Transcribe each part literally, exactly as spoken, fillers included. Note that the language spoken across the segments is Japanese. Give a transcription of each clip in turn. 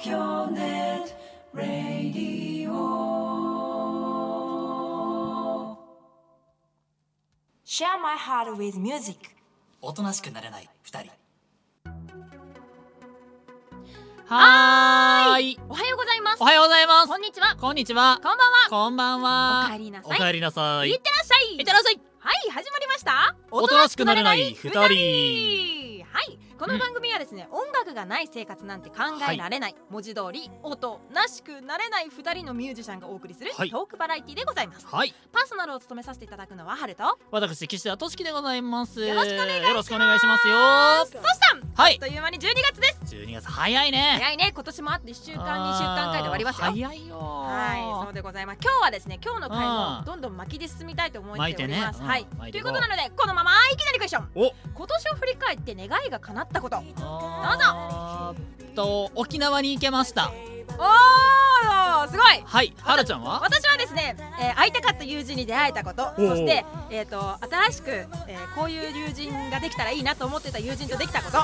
京ネットラディオ Share my heart with music。 おとなしくなれないふたり。 はーい、 おはようございます。 おはようございます。 こんにちは。 こんにちは。 こんばんは。 こんばんは。 おかえりなさい。 おかえりなさい。 いってらっしゃい。 いってらっしゃい。 はい、始まりました。 おとなしくなれないふたり。 はい、この番組はですね、うん、音楽がない生活なんて考えられない、はい、文字通りおとなしくなれないふたりのミュージシャンがお送りする、はい、トークバラエティでございます。 はい、 パーソナルを務めさせていただくのはハルと私岸田俊樹でございます。 よろしくお願いします。 よろしくお願いしますよ。 そしたん、はい、あっという間にじゅうにがつです。 じゅうにがつ早いね。 早いね。今年もあといっしゅうかんにしゅうかんかいで終わりますよ。 早いよ。 はい、そうでございます。今日はですね、今日の回もどんどん巻きで進みたいと思っております。ね、はい、ということなのでこのままいきなりクエスチョン。お、今年を振り返って願いが叶ったこと。どうぞ。 と沖縄に行けました。 おー、すごい。 はい、はるちゃんは？ 私はですね、えー、会いたかった友人に出会えたこと、そして、えー、と新しく、えー、こういう友人ができたらいいなと思ってた友人とできたこと、はい、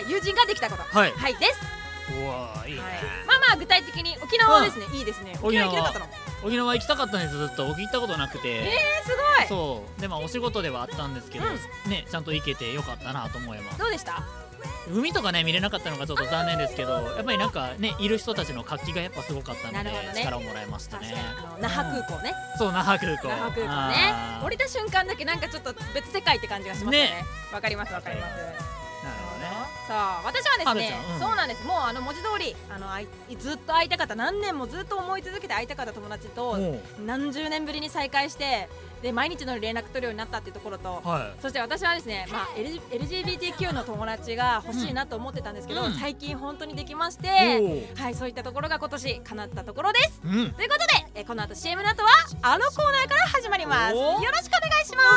友人ができたこと、はい、はい、です。 うわ、いいね。はい、 まあまあ具体的に沖縄ですね、うん、いいですね。沖縄行きたかったの？ 沖縄行きたかったんです。ずっと僕行ったことなくて。 えー、すごい。 そうで、まあお仕事ではあったんですけど、うん、ね、ちゃんと行けてよかったなと思います。 どうでした？ 海とかね見れなかったのがちょっと残念ですけど、やっぱりなんかねいる人たちの活気がやっぱすごかったので、ね、力をもらいましたね。 那覇空港ね。 そう、那覇空港。 那覇空港ね。降りた瞬間だけなんかちょっと別世界って感じがしますよね。わ、ね、かりますわかります。なるほどね。さあ私はですね、うん、そうなんです。もうあの文字通りあのずっと会いたかった、何年もずっと思い続けて会いたかった友達と何十年ぶりに再会して。で毎日の連絡取るようになったっていうところと、はい、そして私はですね、まあ、エルジービーティーキュー の友達が欲しいなと思ってたんですけど、うん、最近本当にできまして、はい、そういったところが今年叶ったところです、うん、ということでえこの後 シーエム の後はあのコーナーから始まります。よろしくお願いします。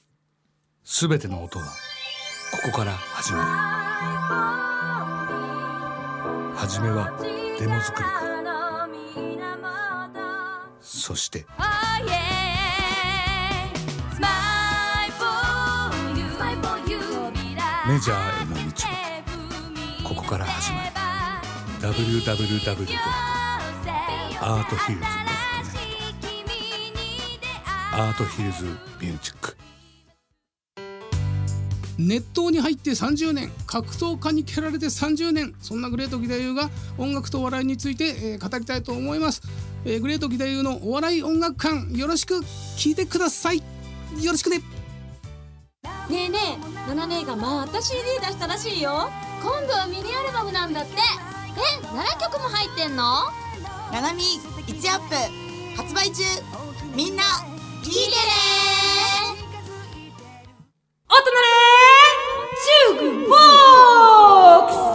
すべての音はここから始まる。はじめはデモ作りから、そしてメジャーへの道はここから始まる。 ダブリューダブリューダブリュー ドットアートヒルズ ドットネット アートヒルズミュージック。 熱湯に入ってさんじゅうねん、格闘家に蹴られてさんじゅうねん、そんなグレート義太夫が音楽とお笑いについて、えー、語りたいと思います、えー、グレート義太夫のお笑い音楽館、よろしく聞いてください。よろしくね。 ねえねえ、ナナ姉がまた シーディー 出したらしいよ。今度はミニアルバムなんだって。え、ななきょくも入ってんの？ ナナミいちアップ発売中。みんな聞いてね。 おとなれジュークボックス。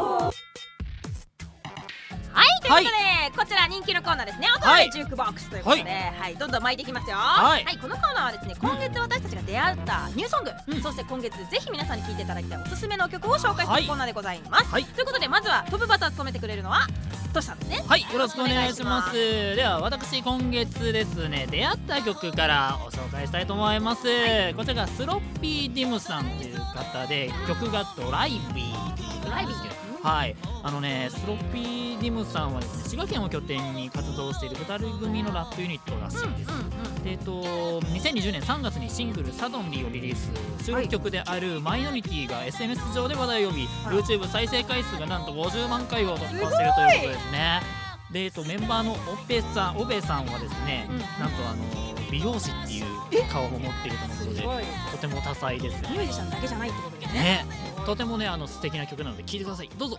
はい、ということで、はい、こちら人気のコーナーですね。おとなれジュークボックスということで、はい、はい、どんどん巻いていきますよ。はい、はい、このコーナーはですね、今月私たちが出会ったニューソング、うん、そして今月ぜひ皆さんに聴いていただきたいおすすめの曲を紹介するコーナーでございます、はい、ということでまずはトップバッターを務めてくれるのはトシさんですね。 はい、よろしくお願いします。では私今月ですね、出会った曲からお紹介したいと思います、はい、こちらがスロッピーディムさんという方で、曲がドライビーという曲なんですけど、はい、あのね、スロッピーディムさんはですね、滋賀県を拠点に活動しているふたり組のラップユニットらしいんです、うんうんうん、でえっと、にせんにじゅうねんさんがつにシングルサドンリーをリリース。収録曲であるマイノリティが エスエヌエス 上で話題を呼び、はい、YouTube 再生回数がなんとごじゅうまんかいを突破しているということですね。で、えっと、メンバーのオベさん、オベさんはですね、うん、なんとあの美容師っていう顔も持っているとのことで、とても多彩ですよね。 ミュージシャンだけじゃないってことですね。 ね、とてもね、あの素敵な曲なので聴いてください。どうぞ。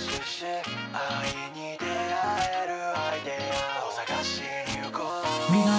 見慣れた街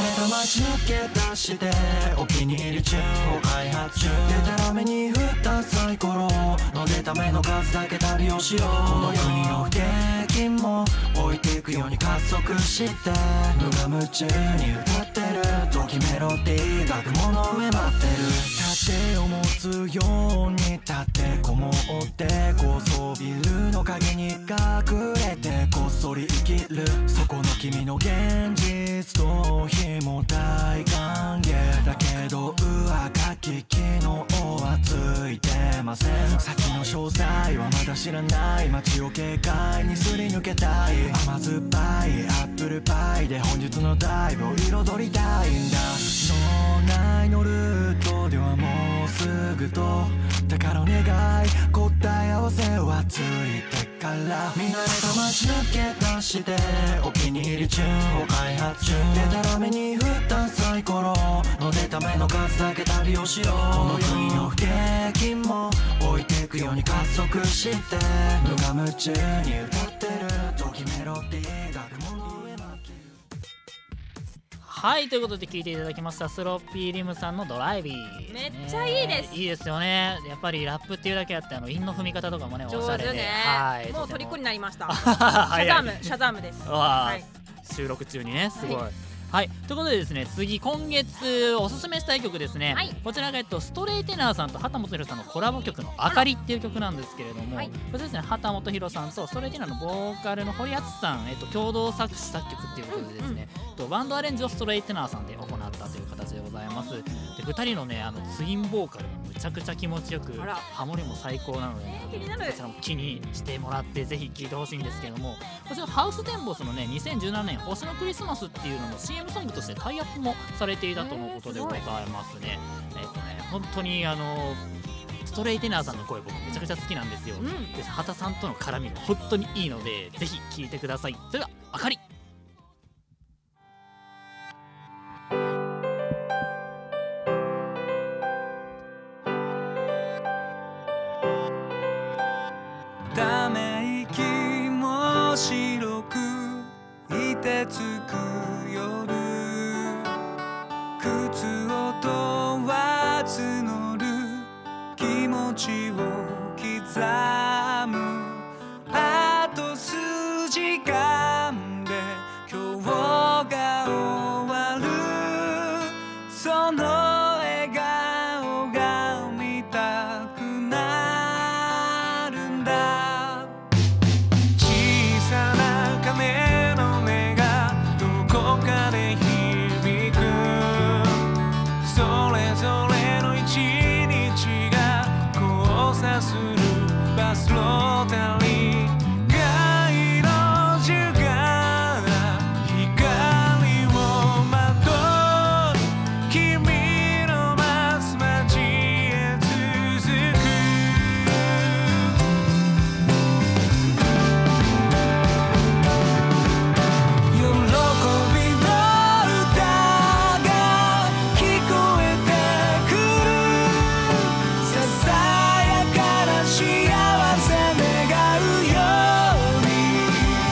街抜け出してお気に入り中を開発中でたらめに振ったサイコロの出た目の数だけ旅をしようこの国の不景気も置いていくように加速して無我夢中に歌ってるときメロディーが雲の上待ってる盾を持つように立ってこもって高層ビルの陰に隠れてこっそり生きるそこの君の現実逃避も大歓迎だけど上書き機能はついてません先の詳細はまだ知らない街を軽快にすり抜けたい甘酸っぱいアップルパイで本日のダイブを彩りたいんだ脳内のルートではもうすぐとだからお願い答え合わせはついてから見慣れた街抜け出してお気に入り中を開発中でたらめに振ったサイコロの出た目の数だけ旅をしようこの国の不景気も置いていくように加速して無我夢中に歌ってる時メロディーが雲の上巻きはい、ということで聴いていただきましたスロッピーリムさんのドライビー、 めっちゃいいです。 いいですよね。やっぱりラップっていうだけあってあの韻の踏み方とかもねおしゃれで、 上手ね、 はい、 もう虜になりましたシャャザームシャザームです、 はい、収録中にねすごい、はいはい、ということでですね次今月おすすめしたい曲ですね、はい、こちらが、えっと、ストレイテナーさんと畑本博さんのコラボ曲のあかりっていう曲なんですけれども、はい、こちらですね畑本博さんとストレイテナーのボーカルの堀敦さん、えっと、共同作詞作曲っていうことでですね、うんうん、バンドアレンジをストレイテナーさんで行ったという形でございます。でふたりのねあのツインボーカルがむちゃくちゃ気持ちよくハモリも最高なので、ね、 気になる。 こちらも気にしてもらってぜひ聴いてほしいんですけれどもこちらハウステンボスのねにせんじゅうななねん星のクリスマスっていうのの シーエム ソングとしてタイアップもされていたとのことでございますね。えっとね本当にあのストレイテナーさんの声僕めちゃくちゃ好きなんですよ、うん、で畑さんとの絡みが本当にいいのでぜひ聴いてください。それではあかりため息も白く凍てつく夜靴音は募る気持ちを刻むあと数時間で今日が終わるその笑顔が見たくなるんだ小さな鐘の音がどこかで響くそれぞれの一日が交差するバスロータリー街路樹が光をまとう君の待つ街へ続く喜びの歌が聞こえてくるささやかな幸せ願うように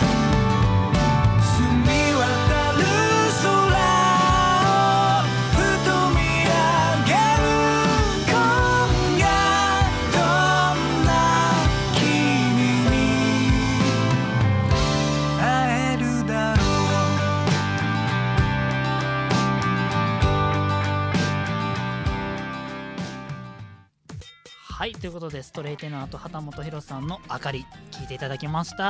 澄み渡る空をふと見上げる今夜どんな君に会えるだろうはいということでストレイテナーと畑本博さんのあかり聴いていただきました。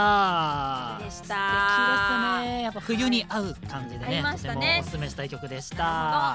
でした。 素敵ですね。やっぱ冬に合う感じでね、 合いましたねとてもおすすめしたい曲でした。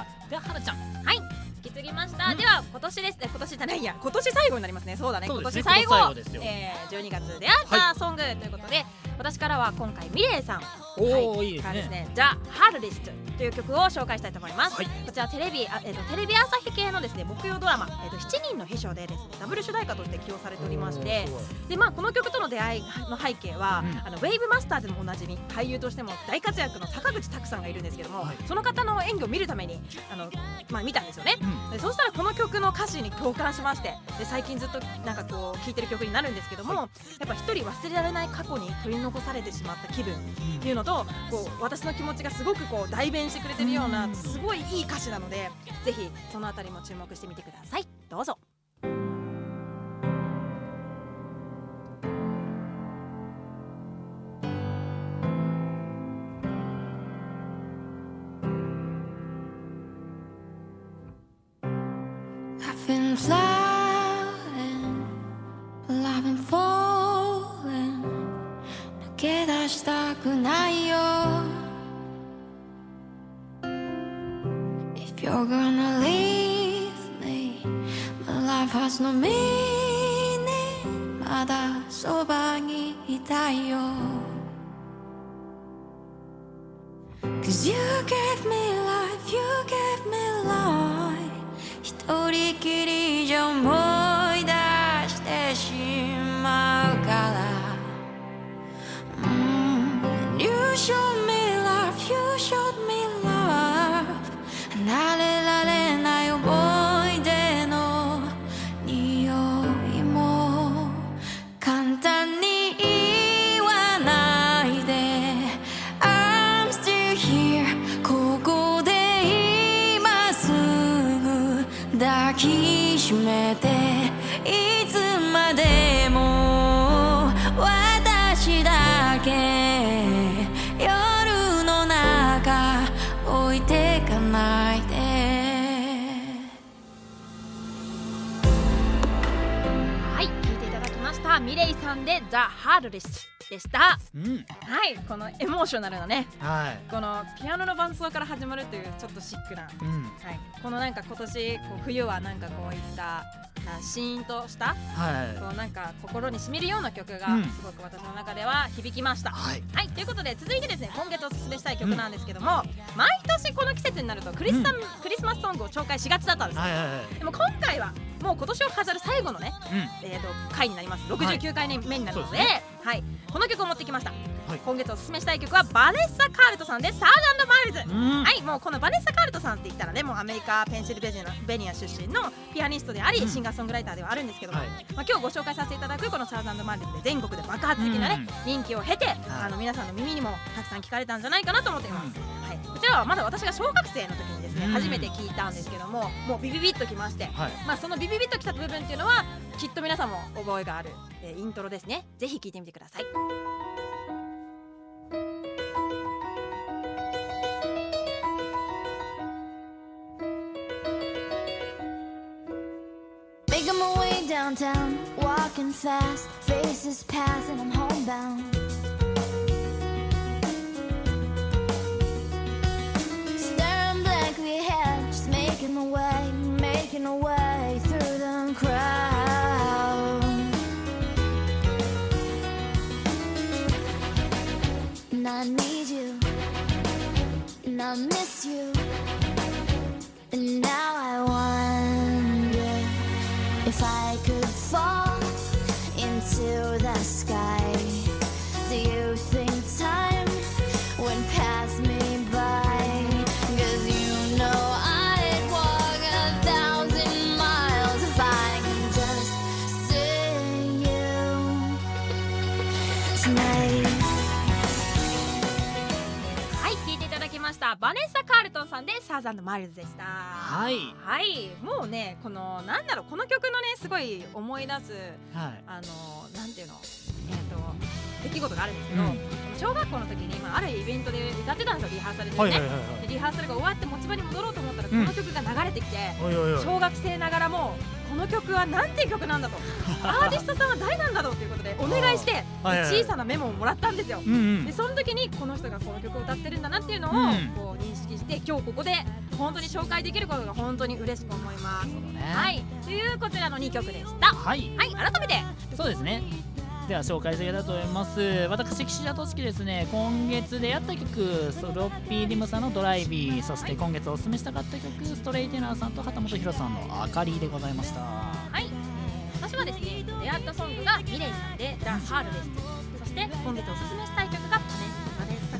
でははなちゃん、 はい引き継ぎました、うん、では今年ですね今年じゃないや今年最後になりますね。そうだねそうですね今年最後、 今年最後ですよえー、じゅうにがつ出会ったソングということで、はい、私からは今回ミレイさんおー、 はい、 いいですねからですねザ・ハードリストという曲を紹介したいと思います、はい、こちらテレビ、あ、えー、とテレビ朝日系のですね木曜ドラマ、えー、としちにんの秘書でですねダブル主題歌として起用されておりましてで、まあ、この曲との出会いの背景は、うん、あのウェイブマスターでもおなじみ俳優としても大活躍の坂口拓さんがいるんですけども、はい、その方の演技を見るためにあの、まあ、見たんですよね、うん、でそうしたらこの曲の歌詞に共感しましてで最近ずっとなんかこう聴いてる曲になるんですけども、はい、やっぱ一人忘れられない過去に取り残されてしまった気分っていうのとこう私の気持ちがすごくこう代弁現してくれてるようなすごいいい歌詞なので、ぜひそのあたりも注目してみてください。どうぞ。 I've been flying, but I've been falling. 抜け出したくないよ。If you're gonna leave me, my life has no meaning. まだそばにいたいよ。Cause you gave me life, you gave me life.一人きりじゃ思い出してしまうから、mm. You showed me love, you showed me love. 離れられない思い出の匂いも簡単に言わないで I'm still here ここで今すぐ抱きしめていつまでも私だけ夜の中置いてかないで。 はい、聴いていただきましたミレイさんで The Hardest でした、 うん、 はい、このエモーショナルなね、 はい、 このピアノの伴奏から始まるというちょっとシックな、 うん、 はい、このなんか今年こう冬はなんかこういったシーンとした、 はい、 こうなんか心に染みるような曲がうんすごく私の中では響きました、 はい、 はい、ということで続いてですね、今月おすすめしたい曲なんですけども、うん、毎年この季節になるとクリスタ、うん、クリスマスソングを紹介しがちだったんですよ、 はいはいはい、 でも今回はもう今年を飾る最後のね、うん、えー、と回になります。ろくじゅうきゅうかいめになるので、はい、はい、この曲を持ってきました、はい、今月おすすめしたい曲はバネッサ・カールトさんでサード&マイルズ、うん、はい、もうこのバネッサ・カールトさんって言ったらね、もうアメリカペンシルベニア出身のピアニストであり、うん、シンガーソングライターではあるんですけども、はい、まあ、今日ご紹介させていただくこのサード&マイルズで全国で爆発的なね、うん、人気を経て、あの皆さんの耳にもたくさん聞かれたんじゃないかなと思っています、うん、はい、こちらはまだ私が小学生の時にですね、うん、初めて聞いたんですけども、もうビビビッときまして、はい、まあ、そのビビビッときた部分っていうのはきっと皆さんも覚えがある、えー、イントロですね。ぜひ聞いてみてください。 Making my way downtown, walking fast, faces pass and I'm homebound. Staring blankly ahead, just making my way, making my way through the crowd. And I need you, and I miss you, and now I wonder if I could fall into the sky. Do you think time would pass me by? Cause you know I'd walk a thousand miles if I could just see you tonight. はい、聴いていただきましたバネッサ・カールトンさんでサーズ&マイルズでした。 はい、 はい、もうね、このなんだろう、この曲のねすごい思い出す、はい、あのなんていうの、えーと出来事があるんですけど、うん、小学校の時に、まあ、あるイベントで歌ってたんですよ、リハーサルでね、はいはいはいはい、でリハーサルが終わって持ち場に戻ろうと思ったら、この曲が流れてきて、うん、小学生ながらもこの曲はなんていう曲なんだとアーティストさんは誰なんだろうということでお願いして小さなメモをもらったんですよ、うんうん、でその時にこの人がこの曲を歌ってるんだなっていうのをこう認識して、今日ここで本当に紹介できることが本当に嬉しく思います、ね、はい、というこちらのにきょくでした。はい、はい、改めてそうですね、では紹介していきたいと思います。私岸田俊樹ですね、今月でやった曲スロッピーリムさんのドライビー、そして今月おすすめしたかった曲ストレイテナーさんと畑本博さんのあかりでございました。 はい、私はですね、出会ったソングがミレイさんで The Hardest、そして今月おすすめしたい曲がバネッサ・カ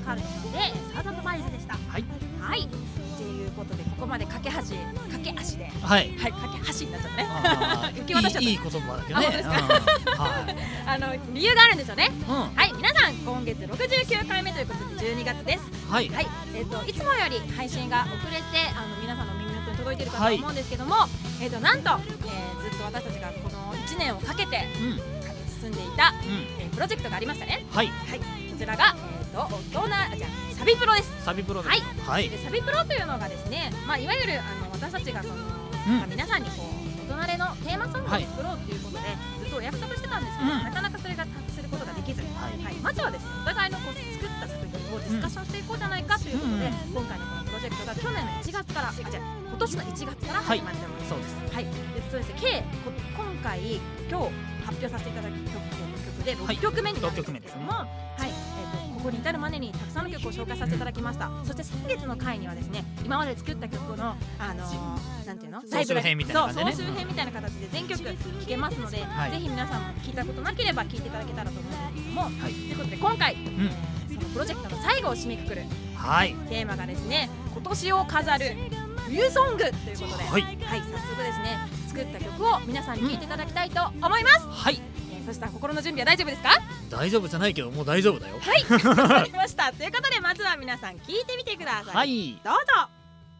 ハルトさんでサーザンドバイズでした。 はいはいということでここまで駆け足駆け足ではいはい駆け足になっちゃったね。受け渡しちゃった。 いいいい言葉だけどね。 あ、本当ですか。 うんはいあの理由があるんですよね。 うんはい皆さん今月ろくじゅうきゅうかいめということでじゅうにがつです。 はいはいえっといつもより配信が遅れてあの皆さんの耳元に届いているかと思うんですけども、えっとなんと、えー、ずっと私たちがこのいちねんをかけてうん書き進んでいた、 うんえープロジェクトがありましたね。 はいはいこちらがえっと大人あじゃあサビプロです。 サビプロです。 はいはいでサビプロというのがですね、まあいわゆるあの私たちがその、 うんまあ皆さんにこう大人れのテーマソングを作ろうということで、ずっとお約束してたんですけど、 うんなかなかそれが達成することができず、 はいはいまずはですねお互いのこう作った作品をディスカッションしていこうじゃないかということで、 うん今回のこのプロジェクトが去年のいちがつからあじゃあ今年のいちがつから始まっております。 そうです。 はい、でそうですね計こ今回今日発表させていただく曲曲でろっきょくめになるんですけども、はいえー、とここに至るまでにたくさんの曲を紹介させていただきました。そして先月の回にはですね今まで作った曲の、あのー、なんていうの総集編みたいな感じでねそう総集編みたいな形で全曲聴けますので、 はいぜひ皆さんも聞いたことなければ聞いていただけたらと思うんですけども、 はいということで今回、 うんそのプロジェクトの最後を締めくくるはいテーマがですね今年を飾る冬ソングということで、 はいはい、早速ですね作った曲を皆さんに聴いていただきたいと思います。 はいえーそしたら心の準備は大丈夫ですか？ 大丈夫じゃないけどもう大丈夫だよ。 はいわかりましたということでまずは皆さん聴いてみてください。 はいどうぞ。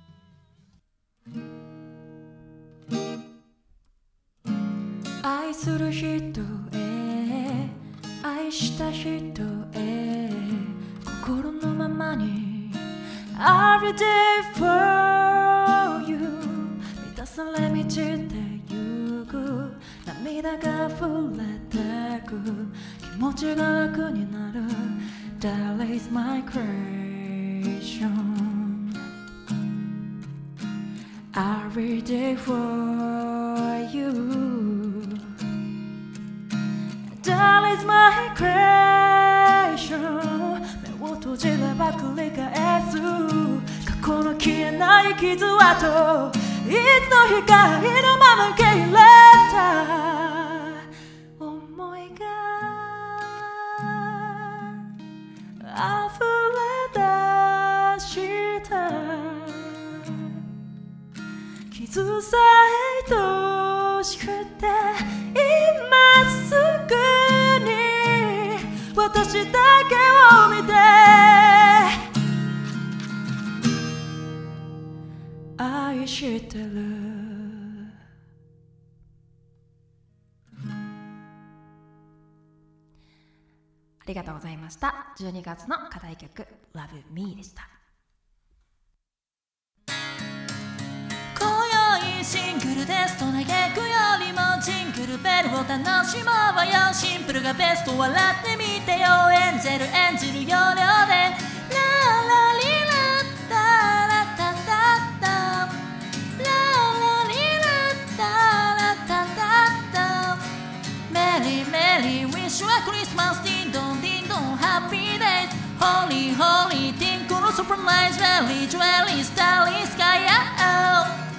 愛する人へ愛した人へ心のままに Every day for you 満たされ満ちてゆく涙が溢れてく気持ちが楽になる That is my creation Every day for you That is my creation 目を閉じれば繰り返す過去の消えない傷跡いつの日か意のまま受け入れた思いが溢れ出した傷さえ愛しくて今すぐに私だけを見て愛してるありがとうございました。じゅうにがつの課題曲 Love Me でした。シングルですと嘆くよりもジングルベルを楽しもうよシンプルがベスト笑ってみてよエンジェルエンジェル要領でララリラッタラタタタララリラッタラタタタメリーメリーウィッシュはクリスマスディンドンディンドンハッピーデイズホーリーホーリーティンクルサプライズジュエリージュエリースタイリースカイアウ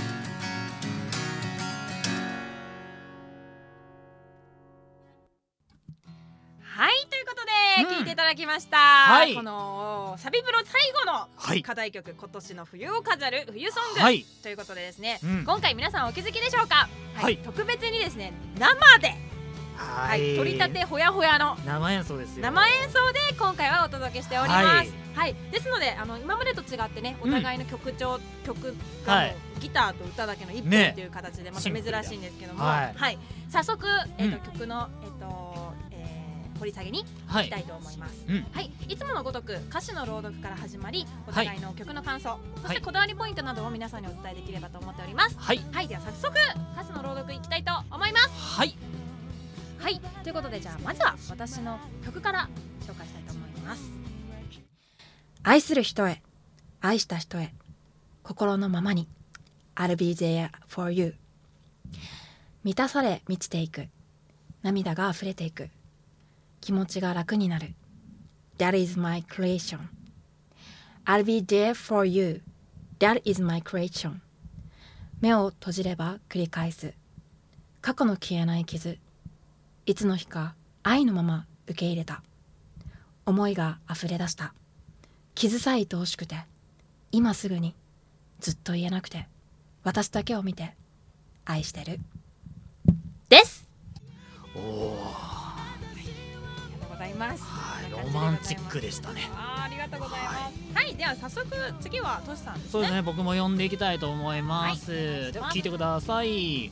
はいということで、うん、聞いていただきました、 はい、 このサビプロ最後の課題曲、はい、今年の冬を飾る冬ソング、はい、ということでですね、うん、今回皆さんお気づきでしょうか、はいはい、特別にですね生ではい、取り立てほやほやの生演奏ですよ。 生演奏で今回はお届けしております。はい、はい、ですのであの今までと違ってねお互いの曲調、うん、曲が、はい、ギターと歌だけの一本という形でまた珍しいんですけども、はいはい、早速、えーとうん、曲の、えーとえー、掘り下げにいきたいと思います。はい、はい、いつものごとく歌詞の朗読から始まりお互いの曲の感想、はい、そしてこだわりポイントなどを皆さんにお伝えできればと思っております。はい、はい、では早速歌詞の朗読いきたいと思います。 はいはい、ということでじゃあまずは私の曲から紹介したいと思います。愛する人へ愛した人へ心のままに I'll be there for you 満たされ満ちていく涙が溢れていく気持ちが楽になる That is my creation I'll be there for you That is my creation 目を閉じれば繰り返す過去の消えない傷いつの日か愛のまま受け入れた思いが溢れ出した傷さえ愛おしくて今すぐにずっと言えなくて私だけを見て愛してるです。 おお、 ありがとうございます。 はい、ロマンチックでしたね。 あ, ありがとうございます。はい、はい、では早速次はトシさんですね。 そうですね、僕も読んでいきたいと思います、はい、では聞いてください。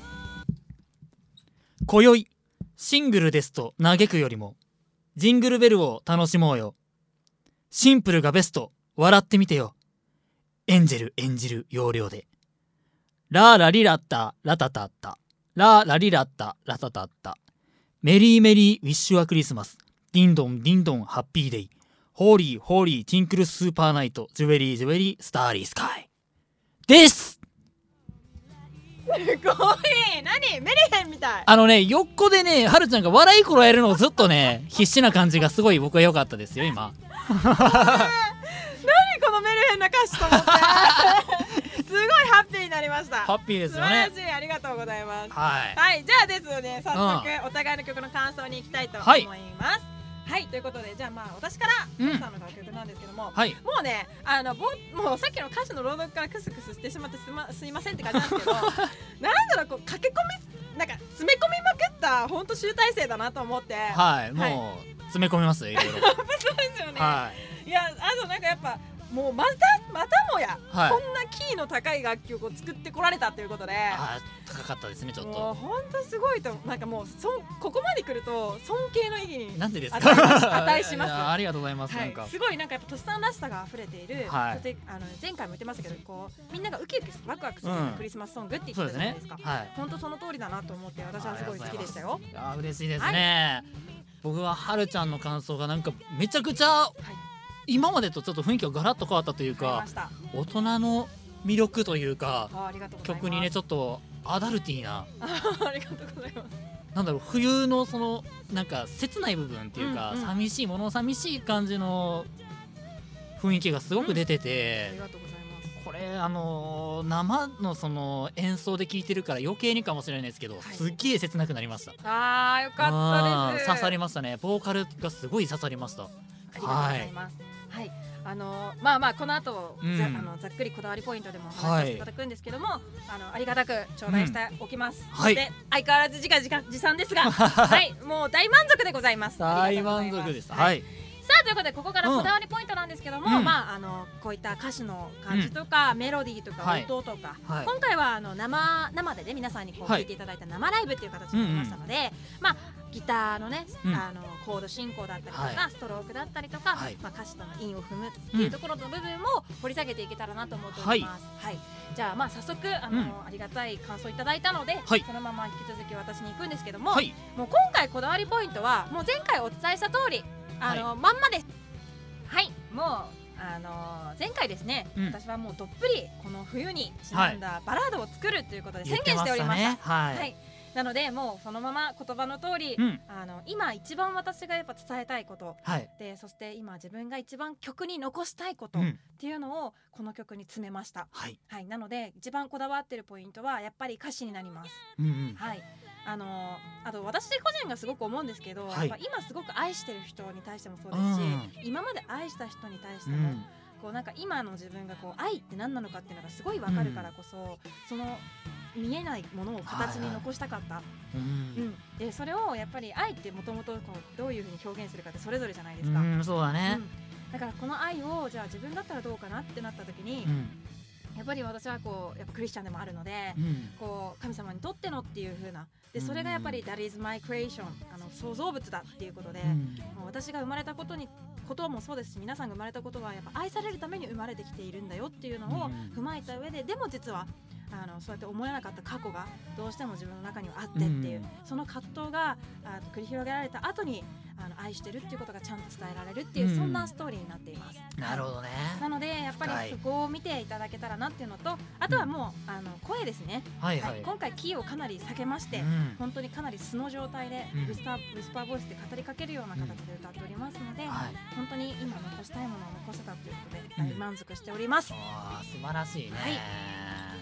今宵シングルですと嘆くよりもジングルベルを楽しもうよ。シンプルがベスト、笑ってみてよ。エンジェル演じる要領で。ラーラリラッタラタタッタ、ラーラリラッタラタタッタ、メリーメリーウィッシュアクリスマス、ディンドンディンドンハッピーデイ、ホーリーホーリーティンクルスーパーナイト、ジュエリージュエリースターリースカイです。 すごい、何メリヘンみたい。 あのね、横でね、はるちゃんが笑いこらえるのをずっとね必死な感じがすごい僕は良かったですよ今。 何このメリヘンな歌詞と思ってすごいハッピーになりました。 ハッピーですよね。 素晴らしい、ありがとうございます。 はい、 はい、じゃあですね、早速、うん、お互いの曲の感想に行きたいと思います。はいはい、ということで、じゃあまあ私からトシさんの楽曲なんですけども、はい、もうね、あのぼもうさっきの歌詞の朗読からクスクスしてしまってす, ますいませんって感じなんですけどなんだろう、こう駆け込みなんか詰め込みまくった本当集大成だなと思って、 はい、もう詰め込みますよ、いろいろ。 そうですよね。はい、いや、あとなんかやっぱもうまたまたもや、はい、こんなキーの高い楽曲を作ってこられたということで、 あ、高かったですね、ちょっと。 もう本当すごいと、なんかもうそここまで来ると尊敬の意義になんでですか値します。 ありがとうございます。 はい、 なんかすごいなんかやっぱトシさんらしさが溢れている、 はい、 そしてあの前回も言ってましたけど、こうみんながウキウキワクワクするクリスマスソングって言ってたじゃないですか。はい、本当その通りだなと思って私はすごい好きでしたよ。 あ、嬉しいですね。はい、僕ははるちゃんの感想がなんかめちゃくちゃ、はい、今までとちょっと雰囲気がガラッと変わったというか、大人の魅力というか、曲にねちょっとアダルティーなありがとうございます。 なんだろう、冬のそのなんか切ない部分っていうか、うんうん、寂しいもの寂しい感じの雰囲気がすごく出てて、 うん、ありがとうございます。 これあのー、生のその演奏で聴いてるから余計にかもしれないですけど、はい、すっげえ切なくなりました。 あー、よかったです。 刺さりましたね。ボーカルがすごい刺さりました。 ありがとうございます。はい、はい、あのー、まあまあこの後、うん、ざ, あのざっくりこだわりポイントでもお話しさせていただくんですけども、はい、あのありがたく頂戴しておきます。うん、そして相変わらず自画自自賛ですがはい、もう大満足でございます。 大満足です。はい、 さあということで、ここからこだわりポイントなんですけども、うん、まああのこういった歌詞の感じとか、うん、メロディーとか音とか、はい、今回はあの 生, 生でね皆さんにこう聴いていただいた生ライブっていう形になりましたので、はい、まあギターのね、うん、あのコード進行だったりとか、はい、ストロークだったりとか、はい、まあ、歌詞との韻を踏むっていうところの部分も掘り下げていけたらなと思っております。はい、はい、じゃあまあ早速あの、うん、ありがたい感想いただいたので、はい、そのまま引き続き私に行くんですけども、はい、もう今回こだわりポイントはもう前回お伝えした通りあの、はい、まんまです。はい、もうあのー、前回ですね、うん、私はもうどっぷりこの冬にちなんだバラードを作るということで宣言しておりました。 ね、はい、 はい、なのでもうそのまま言葉の通り、うん、あの今一番私がやっぱ伝えたいこと、はい、でそして今自分が一番曲に残したいことっていうのをこの曲に詰めました。はいはい、なので一番こだわってるポイントはやっぱり歌詞になります。うんうん、はい、あのー、あと私個人がすごく思うんですけど、はい、やっぱ今すごく愛してる人に対してもそうですし、うん、今まで愛した人に対しても、うん、こうなんか今の自分がこう愛って何なのかっていうのがすごい分かるからこそ、うん、その見えないものを形に残したかった、はいはい、うん、でそれをやっぱり愛ってもともとどういうふうに表現するかってそれぞれじゃないですか。 うん、そうだね、 うん、だからこの愛をじゃあ自分だったらどうかなってなった時に、うん、やっぱり私はこうやっぱクリスチャンでもあるので、うん、こう神様にとってのっていう風なでそれがやっぱり That is my creation あの創造物だっていうことで、うん、もう私が生まれたことにこともそうですし、皆さんが生まれたことはやっぱ愛されるために生まれてきているんだよっていうのを踏まえた上で、でも実はあのそうやって思えなかった過去がどうしても自分の中にはあってっていう、うん、その葛藤があ繰り広げられた後にあの愛してるっていうことがちゃんと伝えられるっていう、うん、そんなストーリーになっています。 なるほどね。 なのでやっぱりそこを見ていただけたらなっていうのと、あとはもう、うん、あの声ですね、はいはいはい、今回キーをかなり下げまして、うん、本当にかなり素の状態で、うん、ウィスパー、ウィスパーボイスで語りかけるような形で歌っておりますので、うん、はい、本当に今残したいものを残せたということで大満足しております。 うん、あ素晴らしいね、はい、ぜひ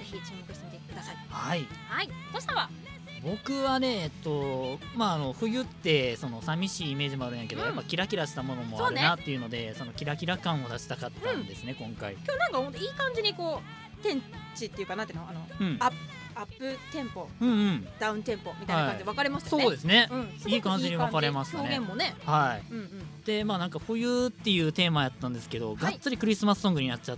ひ注目してみてください。 はいはい。どうしたわ。 僕はねえっとまああの冬ってその寂しいイメージもあるんやけど、うん、やっぱキラキラしたものもあるなっていうので そ, ね、そのキラキラ感を出したかったんですね、うん、今回。 今日なんかほんといい感じにこう天地っていうかなんていうのあの、うん、アップアップテンポ、うんうん、ダウンテンポみたいな感じで分かれましたね、 はい、そうですね、 うん、 いい感じに分かれましたね。 表現もね、 はい、うんうん、でまあなんか冬っていうテーマやったんですけど、はい、がっつりクリスマスソングになっちゃって、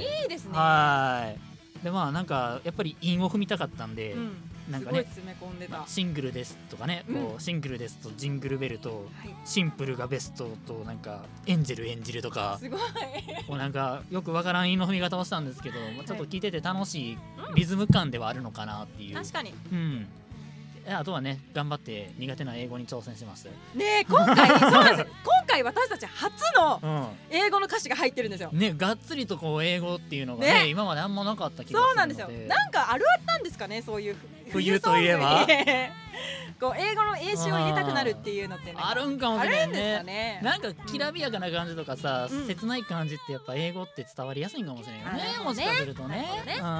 いいですね。 はいでまあなんかやっぱり韻を踏みたかったんで、うん、なんかね、 すごい詰め込んでた、 まあ、シングルですとかね、うん、こうシングルですとジングルベルと、はい、シンプルがベストとなんかエンジェル演じるとかすごいこうなんかよくわからん韻の踏み方をしたんですけど、まあ、ちょっと聞いてて楽しいリズム感ではあるのかなっていう、 確かに、 うん、あとはね頑張って苦手な英語に挑戦しましたよね。今回そうなんです今回私たち初の英語の歌詞が入ってるんですよ、 うん、ね、がっつりとこう英語っていうのが ね, ね今まであんまなかった気がするので。 そうなんですよ。なんかあるあったんですかね、そういう冬といえばこう英語の英詞を入れたくなるっていうのってね、 あるんかもしれないね, ね。なんかきらびやかな感じとかさ、うん、切ない感じってやっぱ英語って伝わりやすいかもしれないよね、 ね、 もしかするとね、 ね、うん、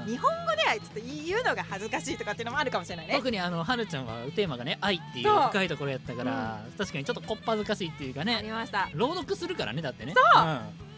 日本語ではちょっと言うのが恥ずかしいとかっていうのもあるかもしれないね。 特にあのはるちゃんはテーマがね愛っていう深いところやったから、うん、確かにちょっとこっぱずかしいっていうかね、 ありました。 朗読するからね、だってね。 そう、うん、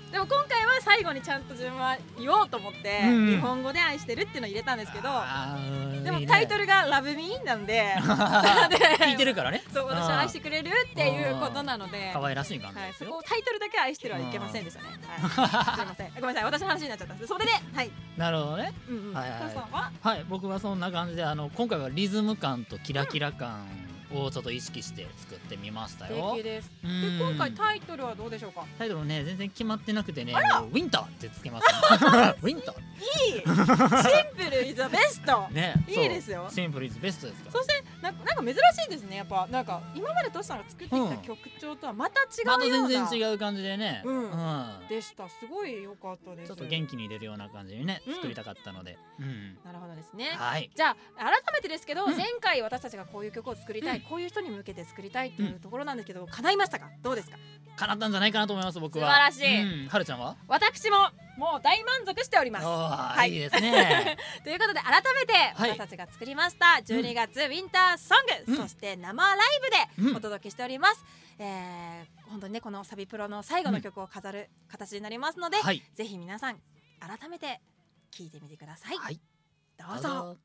でも今回は最後にちゃんと順番言おうと思って、うん、日本語で愛してるっていうのを入れたんですけど、でもタイトルがラブミーなんで聞いてるからね。 そう、私は愛してくれるっていうことなので、 可愛らしい感じですよ、 はい、そこタイトルだけ愛してるはいけませんでしたね、はい、すいません、ごめんなさい、私の話になっちゃったんです。それで、はい、 なるほどね、 うんうん、 はいはい、 父さんは、 はい、僕はそんな感じで、あの今回はリズム感とキラキラ感をちょっと意識して作ってみましたよ。 素敵です。で、今回タイトルはどうでしょうか。 タイトルね、全然決まってなくてね、ウィンターってつけます、ね、ウィンターいいシンプルイズベスト、 ね、 いいですよ。 シンプルイズベストですから。 そしてな、なんか珍しいですね。やっぱなんか今までトシさんが作ってきた曲調とはまた違うような、 また全然違う感じでね、 うんうん、でした。すごい良かったです。 ちょっと元気に出るような感じにね、うん、作りたかったので、うん、 なるほどですね、 はい、 じゃあ改めてですけど、うん、前回私たちがこういう曲を作りたい、うん、こういう人に向けて作りたいっていうところなんですけど、うん、叶いましたか。どうですか。 叶ったんじゃないかなと思います、僕は。 素晴らしい、 うん、はるちゃんは。 私ももう大満足しております。 はい、いいですねということで改めて私たちが作りましたじゅうにがつウィンターソング、うん、そして生ライブでお届けしております、うん、えー、本当にねこのサビプロの最後の曲を飾る形になりますので、うん、はい、ぜひ皆さん改めて聴いてみてください、はい、どうぞ。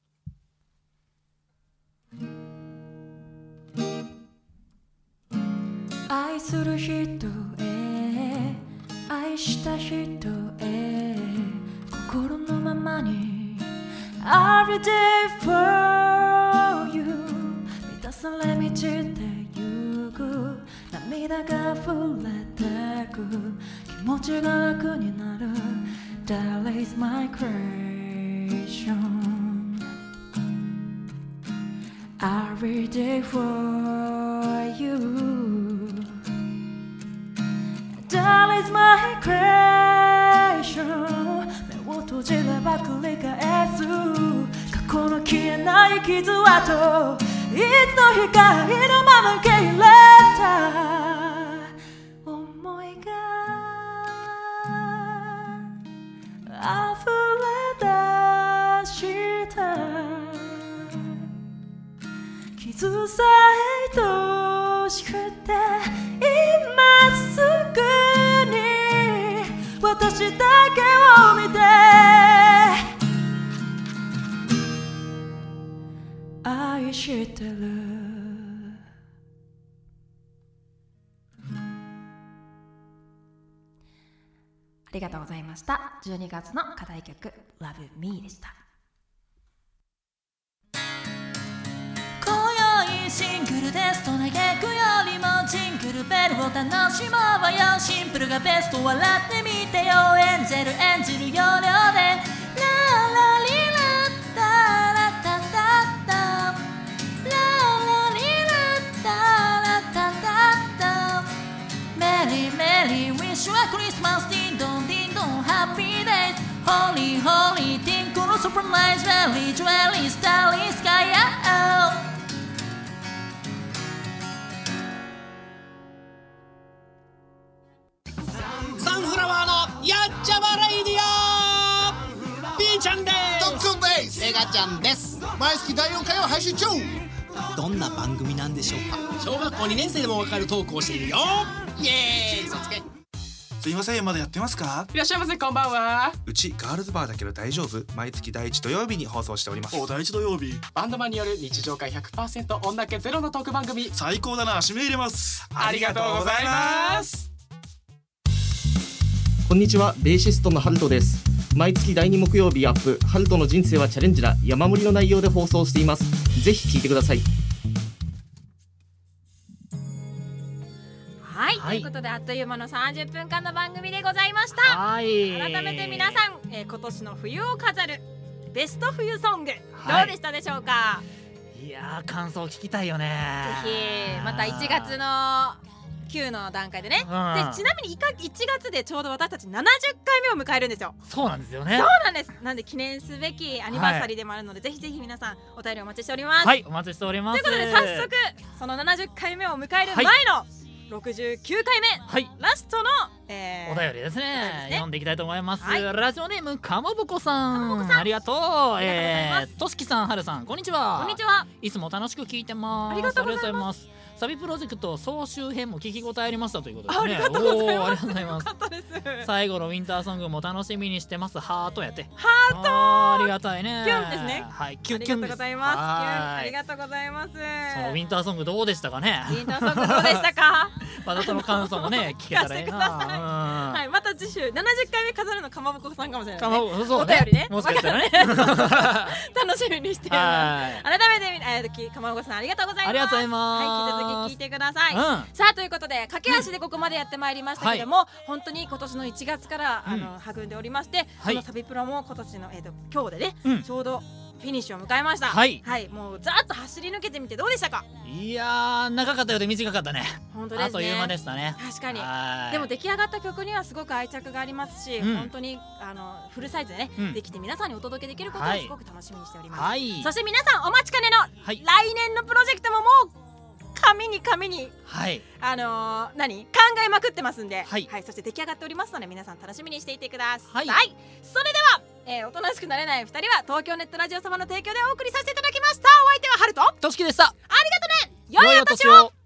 愛する人へ愛した人へ心のままに Every day for you 満たされ満ちてゆく涙が溢れてく気持ちが楽になる That is my creation Every day for you That is my creation 目を閉じれば繰り返す過去の消えない傷跡いつの日か意のまま受け入れた思いが溢れ出した傷さえ愛しくて今すぐに私だけを見て愛してるありがとうございました。じゅうにがつの課題曲 Love Me でした。シングルですと嘆くよりもジングルベルを楽しもうよ。シンプルがベスト笑ってみてよ。エンジェル演じる要領でララリラッタラタタタララリラッタラタタタメリーメリーウィッシュはクリスマスディンドンディンドンハッピーデイズホーリーホーリーティンクルサプライズジュエリージュエリースタイリースカイアウサンフラワーのやっちゃまレイディオ B ちゃんです。 かちゃんです。 毎月だいよんかいを配信中。 どんな番組なんでしょうか。小学校にねん生でもわかるトークをしているよ。イエーイ。そつけ。 すいません、まだやってますか。 いらっしゃいませ、こんばんは。 うちガールズバーだけど大丈夫。毎月第一土曜日に放送しております。 お、第一土曜日。バンドマンによる日常会 ひゃくパーセント 女気ゼロのトーク番組。 最高だな、締め入れます。 ありがとうございます。 こんにちは、ベーシストのハルトです。毎月だいに木曜日アップ、ハルトの人生はチャレンジだ、山盛りの内容で放送しています。ぜひ聞いてください。 はい、はい、ということであっという間のさんじゅっぷんかんの番組でございました。 はい、 改めて皆さん、えー、今年の冬を飾るベスト冬ソング、はい、どうでしたでしょうか。 いやー、感想聞きたいよね。 ぜひまたいちがつのきゅうの段階でね、うん、でちなみにいちがつでちょうど私たちななじゅっかいめを迎えるんですよ。 そうなんですよね。 そうなんです。なんで記念すべきアニバーサリーでもあるので、はい、ぜひぜひ皆さんお便りお待ちしております。 はい、お待ちしております。 ということで早速そのななじゅっかいめを迎える前の、はい、ろくじゅうきゅうかいめ、はい、ラストの、えー、 お便りですね。読んでいきたいと思います。はい、ラジオネームかまぼこさん、ありがとう。えー、としきさん、はるさん、こんにちは。 こんにちは。 いつも楽しく聞いてます。 ありがとうございます。 サビプロジェクト総集編も聞き応えありましたということですね。 ありがとうございます。 ありがとうございます。 よかったです。 最後のウィンターソングも楽しみにしてます。ハートやって。 ハート。 ありがたいね。 キュンですね。 はい、キュンキュンです。 ありがとうございます。キュン、ありがとうございます。 そのウィンターソングどうでしたかね。 ウィンターソングどうでしたか。 またその感想もね聞けたらいいな。 はい、また次週ななじゅっかいめ飾るのかまぼこさんかもしれない。 かまぼこ、そうお便りね。 もしかしたらね。 楽しみにしています。改めてえっとかまぼこさんありがとうございます。 ありがとうございます。 はい、引き続き聞いてください。さあということで駆け足でここまでやってまいりましたけれども、本当に今年のいちがつからあの育んでおりまして、このサビプロも今年のえっと今日でねちょうどフィニッシュを迎えました。はい、はい、もうざーっと走り抜けてみてどうでしたか。 いやー、長かったようで短かったね。 本当ですね。 あっという間でしたね。 確かに。でも出来上がった曲にはすごく愛着がありますし、うん、本当にあのフルサイズでね、うん、できて皆さんにお届けできることをすごく楽しみにしております。はい、そして皆さんお待ちかねの、はい、来年のプロジェクトももう紙に紙に、はい、あのー、何考えまくってますんで、はい、はい、そして出来上がっておりますので皆さん楽しみにしていてください。はい、それでは、えー、おとなしくなれないふたりは東京ネットラジオ様の提供でお送りさせていただきました。お相手はハルト、 としきでした。ありがとね。良いお年を。